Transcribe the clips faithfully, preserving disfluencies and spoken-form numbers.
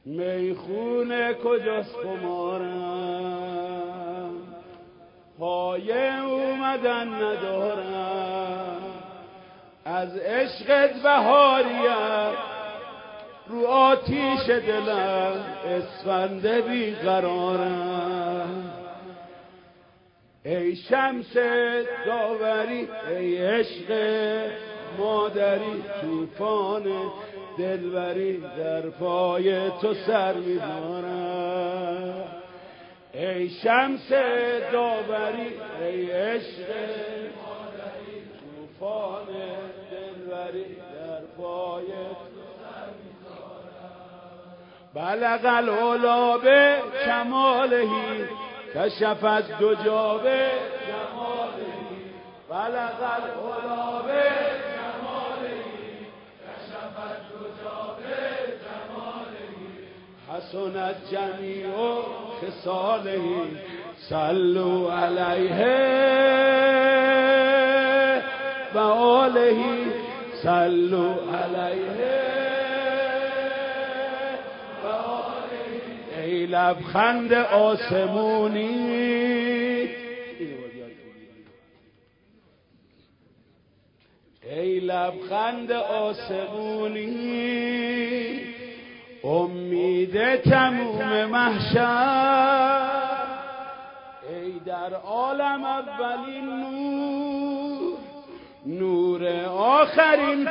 میخونه کجاست خمارم، پایه اومدن ندارم، از عشقت بهاریت رو آتیش دلم اسفند بیقرارم. ای شمس داوری ای عشق مادری، طوفان دلبری در پای تو سر می‌بارم. ای شمس داوری ای عشق مادری، طوفان دلبری در پای تو سر می‌بارم. بلغ العلا به کمالهی کشفت دجا به جمالهی، بلغ العلا به کمالهی کشفت دجا به جمالهی، حسنت جمیع خصالهی صلوا علیه و آلهی صلوا علیه و آلهی. ای لبخند آسمونی، ای لبخند آسمونی، امید تموم محشر، ای در عالم اولین نور، نور آخرین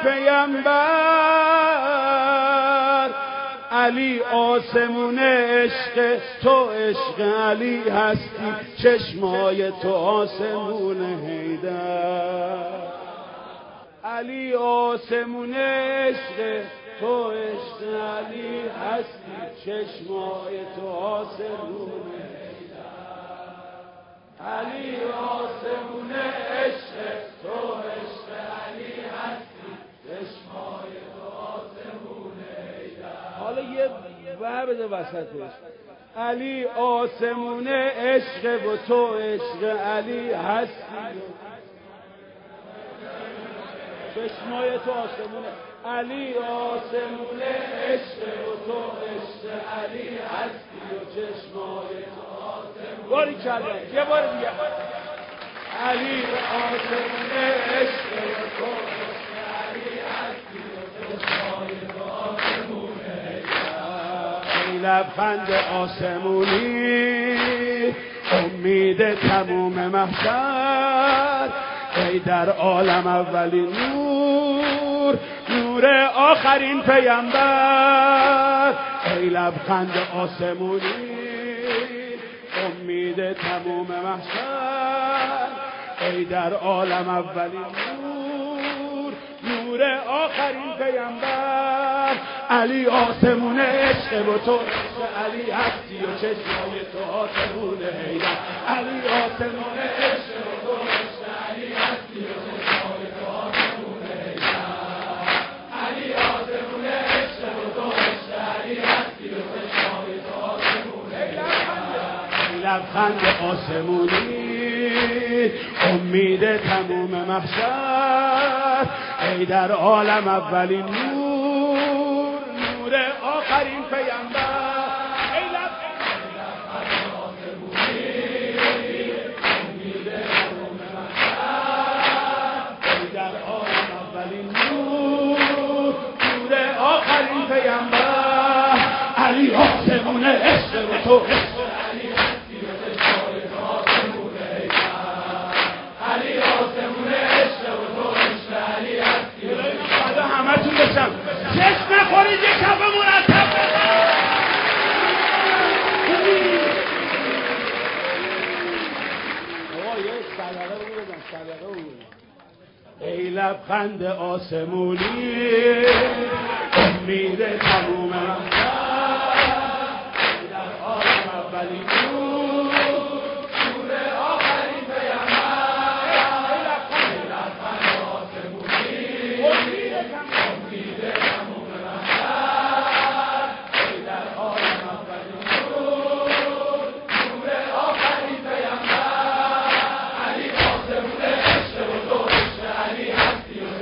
پیامبر. علی آسمون عشق تو، عشق علی هستی، چشمای تو آسمون حیدر. علی آسمون عشق تو، عشق علی هستی، چشمای تو آسمون حیدر. علی آسمون عشق تو، عشق علی هستی، چشمای تو آسمون حیدر. حالا یه ور بده وسطش. علی آسمون عشق و تو، عشق علی هستی، چشمای تو آسمونه. علی آسمون عشق و تو، عشق علی هستی و چشمای تو آسمونه. باری کلا یه بار دیگه. علی آسمون عشق و تو، عشق علی هستی و چشمای تو آسمونه. ای لبخند آسمونی، امید تموم محشر، ای در عالم اولین نور، نور آخرین پیامبر. ای لبخند آسمونی، امید تموم محشر، ای در عالم اولین نور، نور آخرین پیامبر. علی آسمون عشق و تو، علی هستی و چشمای تو آسمون حیدر. علی آسمون عشق و تو، علی هستی و چشمای تو آسمون حیدر. علی آسمون عشق و تو، علی هستی و چشمای تو آسمون حیدر. لبخند آسمونی، امید تموم محشر، ای در عالم اولین نور، نور آخرین پیامبر. علی آسمون عشق و تو، علی هستی و چشمای تو آسمون حیدر. علی آسمون عشق و تو، عشق علی هستی و چشمای تو. همه تون بشم چشم نخورید، یک کف مرتب بزن. آقا یه صدقه رو بزن، صدقه رو. ای لبخند آسمونی، امید تموم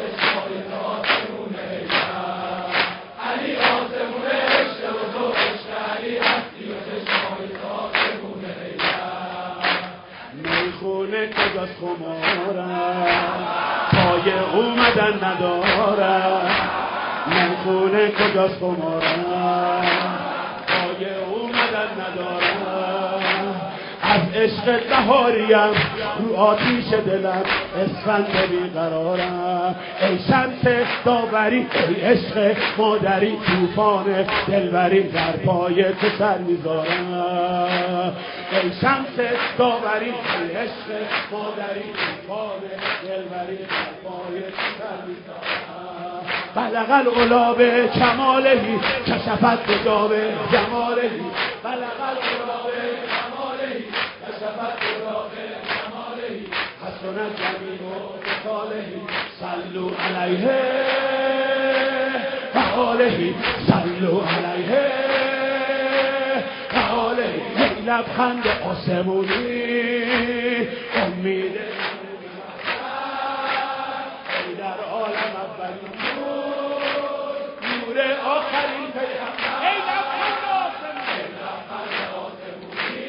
علی آسمون عشق و تو، عشق کجاست خمارم پای اومدن ندارم میخونه کجاست خمارم پای اومدن ندارم از عشق بهاریم رو آتیش دلم اسفند بیقرارم ای شمس داوری ای عشق مادری توفان دلبری در پای تو سر میذارم ای شمس داوری ای عشق مادری توفان دلبری در پای تو سر میذارم بلغ العلا به کمالهی کشفت بجا به جمالهی بلغ العلا به کمالهی کشفت بجا به جمالهی حسنت جمیع خصالهی صلوا علیه و آله صلوا علیه و آله ای لبخند آسمونی امید ای در عالم اولین نور آخرین پیغمبر ای لبخند آسمونی ای لبخند آسمونی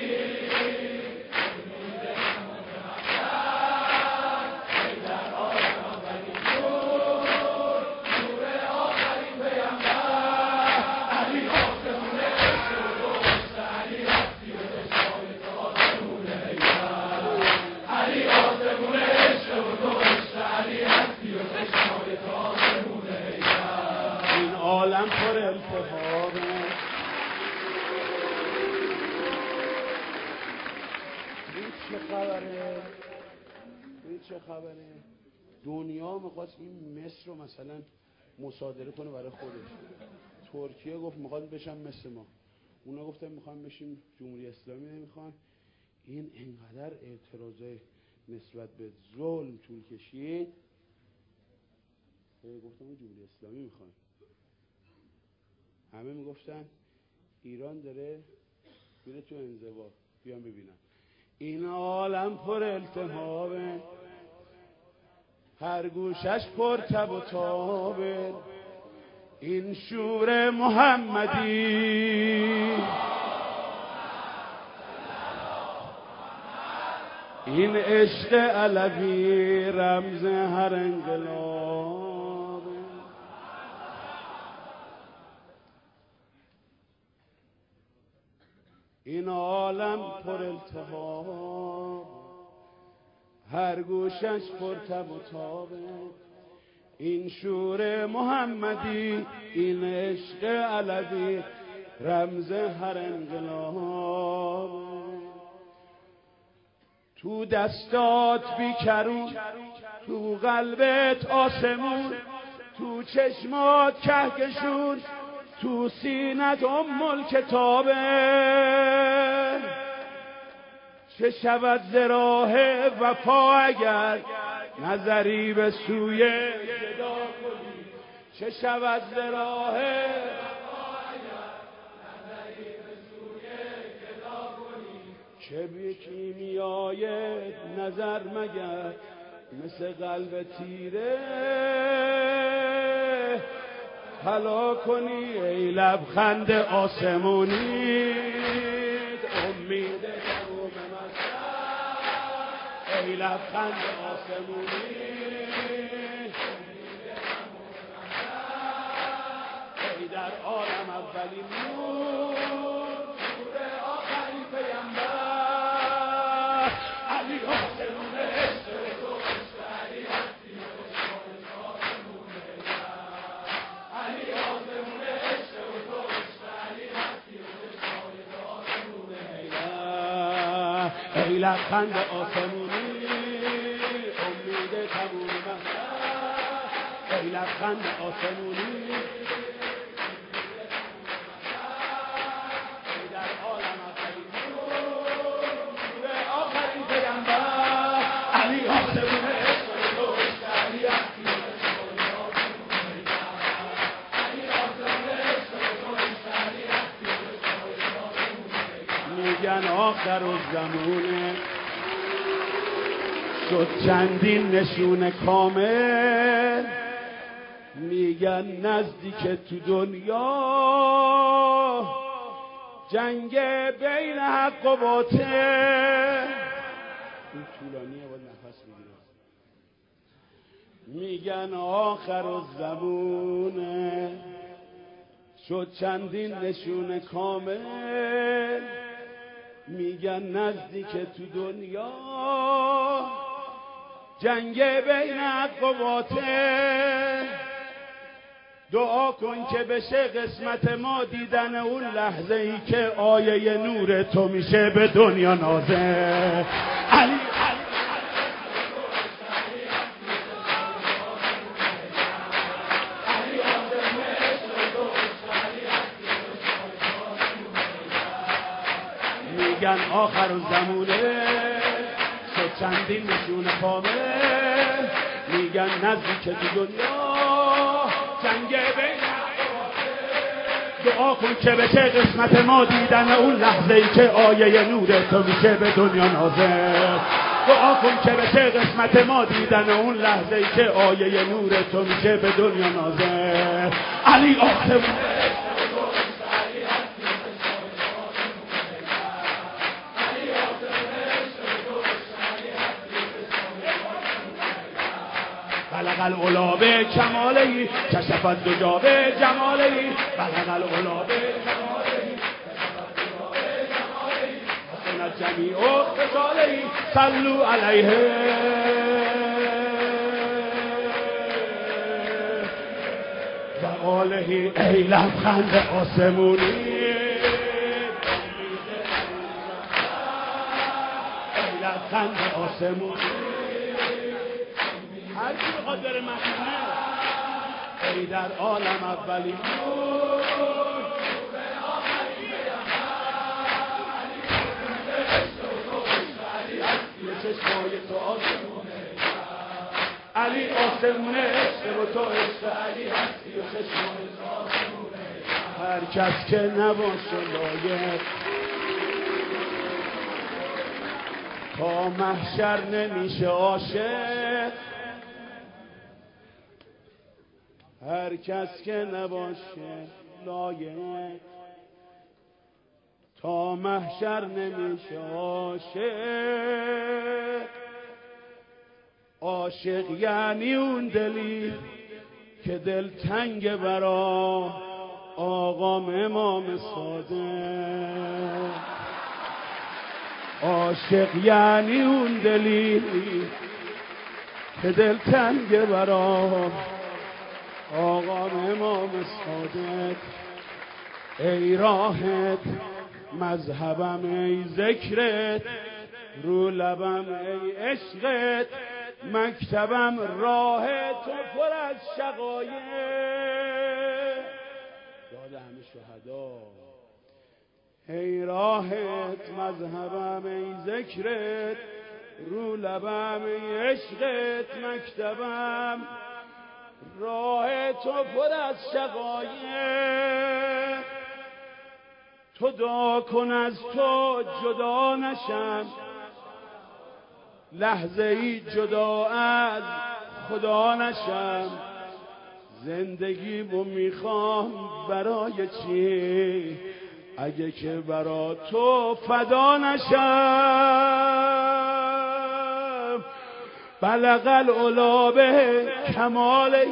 ای در عالم اولین نور نور آخرین پیغمبر علی آسمون عشق و دوست علی هستی و عشقای تو آسمون هیبت علی آسمون عشق و دوست علی هستی و عشقای تو آسمون هیبت این عالم پر التهابه این چه خبره این چه خبره دنیا میخواست این مصر رو مثلا مصادره کنه برای خودش ترکیه گفت میخواد بشن مثل ما اونا گفتن میخوان بشیم جمهوری اسلامی نمیخوان این انقدر اعتراضای نسبت به ظلم طول کشید گفتم جمهوری اسلامی میخوان همه میگفتن ایران داره میره تو انزوا بیان ببینم این عالم پر التهابه هر گوشش پر تب و تابه این شور محمدی این عشق علوی رمز هر انقلاب این عالم پر التهاب هر گوشش پر تب و تابه این شور محمدی این عشق علوی رمز هر انقلاب تو دستات بیکرون تو قلبت آسمون تو چشمات کهکشون تو سینت ام الکتابه چه شود ز راه وفا اگر نظری به سوی گدا کنی چه شود ز راه وفا اگر نظری به سوی گدا کنی چه بی کیمیای نظر مگر مثل قلب تیره حلا کنی ای لبخند آسمونی امید تموم مصر ای لبخند آسمونی ای در عالم اولین نور نور آخرین پیامبر علی آسمون عشق تو عشق علی هستی و عشق آسمون علی آسمون عشق تو عشق علی هستی و عشق آسمون ای لبخند آسمونی امید تموم مصر ای لبخند آسمونی ای در عالم اولین نور نور آخرین پیامبر علی آسمون عشق تو عشق علی هستی و عشق آسمون علی آسمون عشق تو عشق علی هستی و عشق آسمون میگن آخر الزمونه شد چندین نشون کامل میگن نزدیک تو دنیا جنگ بین حق و باطل این طولانیه باید نفس میگن آخر الزمونه، شد چندین نشون کامل، میگن نزدیک تو دنیا جنگ بین حق و باطل. دعا کن که بشه قسمت ما دیدن اون لحظه ای که آیه نور تو میشه به دنیا نازل. علی میگن آخر الزمونه، شد چندین نشون کامل، میگن نزدیک تو دنیا جنگ بین. دعا کن که بشه قسمت ما دیدن اون لحظه ای که آیه نور تو میشه به دنیا نازل. دعا کن که بشه قسمت ما دیدن اون لحظه ای که آیه نور تو میشه به دنیا نازل. علی آسمونه بلغ العلا به کمالهی، کشفت دجا به جمالهی، بلغ العلا به کمالهی، حسنت جمیع خصالهی، صلو علیه. و آلهی ای لبخند آسمونی، ای لبخند آسمونی، هر کی بخواد بره مدینه، ای در عالم اولی نور، یه چشمای تو آسمونه، علی آسمونه عشق و تو عشق علی هستی و چشمای تو آسمونه. هر کس که نباشه لایق تا محشر نمیشه عاشق، هر کس که نباشه لایق تا محشر نمیشه عاشق. عاشق یعنی اون دلی که دل تنگ برا آقام امام صادق. عاشق یعنی اون دلی که دل تنگ برا آقام امام صادق. ای راهت مذهبم ای ذکرت، رو لبم ای عشقت، مکتبم راه تو پر از شقایق. یاد همه شهدا. ای راهت مذهبم ای ذکرت، رو لبم ای عشقت، مکتبم راه تو پر از شقایق. تو دعا کن از تو جدا نشم، لحظه ای جدا از خدا نشم. زندگی رو میخوام برای چی اگه که برا تو فدا نشم. بلغ العلا به کمالهی،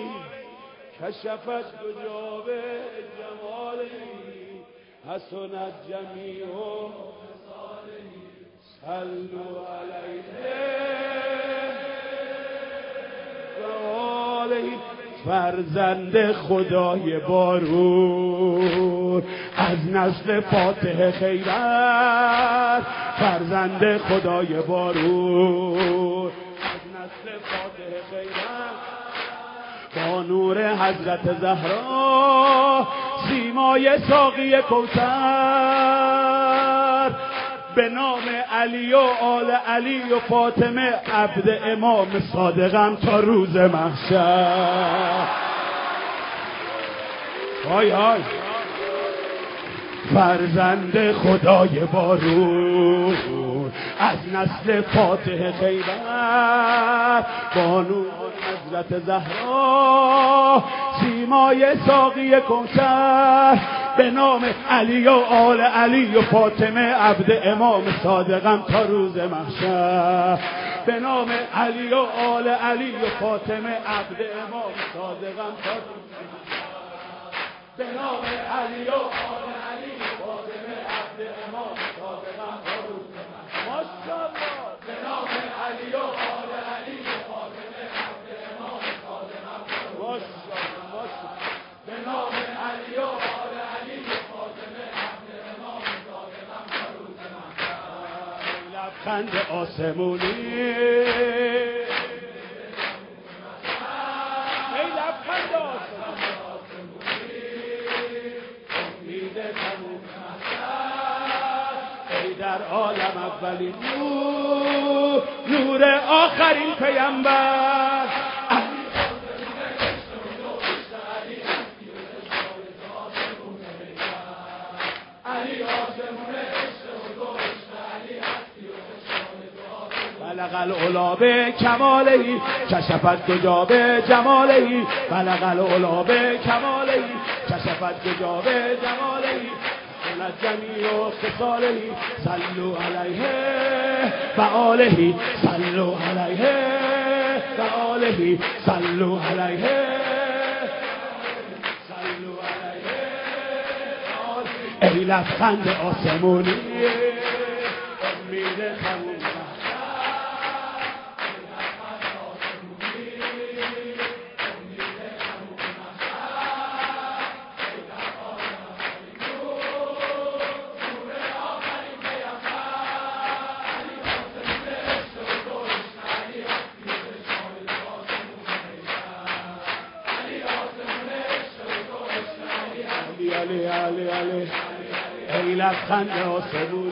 کشفت دجا به جمالهی، حسنت جمیع خصالهی، صلو علیه و آلهی. فرزند خدای بارون از نسل فاتح خیبر، فرزند خدای بارون از نسل فاتح خیبر، با نور حضرت زهرا سیمای ساقی کوثر، به نام علی و آل علی و فاطمه عبد امام صادقم تا روز محشر. های های فرزند خدای بارون از نسل فاتح خیبر، بانو حضرت زهرا سیمای ساقی کوثر، به نام علی و آل علی و فاطمه عبد امام صادقم تا روز محشر. به نام علی و آل علی و فاطمه عبد امام صادقم تا به نام علی و آل علی و فاطمه عبد امام صادقم تا روز ماشاءالله به نام علی و آل علی و فاطمه عبد امام صادقم تا ماشاءالله ماشاءالله به نام علی و آل علی و فاطمه عبد امام صادقم تا روز لبخند آسمونی ای لبخند آسمونی امید تموم ای در عالم اولین نور نور آخرین پیامبر بلغ العلا به کمالهی کشفت دجا به جمالهی بلغ العلا به کمالهی کشفت دجا به جمالهی خلت جمیع و خصالهی صلو علیه و آلهی صلو علیه و آلهی صلو علیه صلو علیه ای لبخند آسمونی امید تموم علی علی علی ای لبخند آسمونی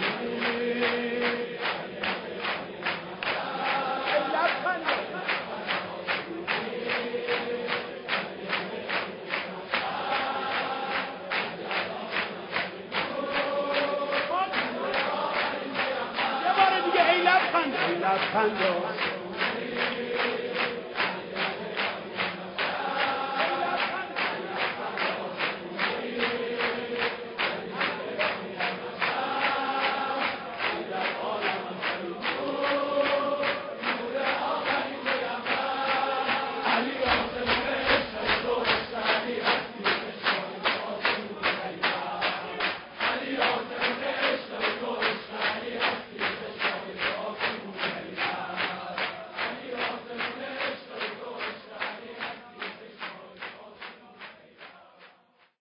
یه بار دیگه ای لبخند ای لبخند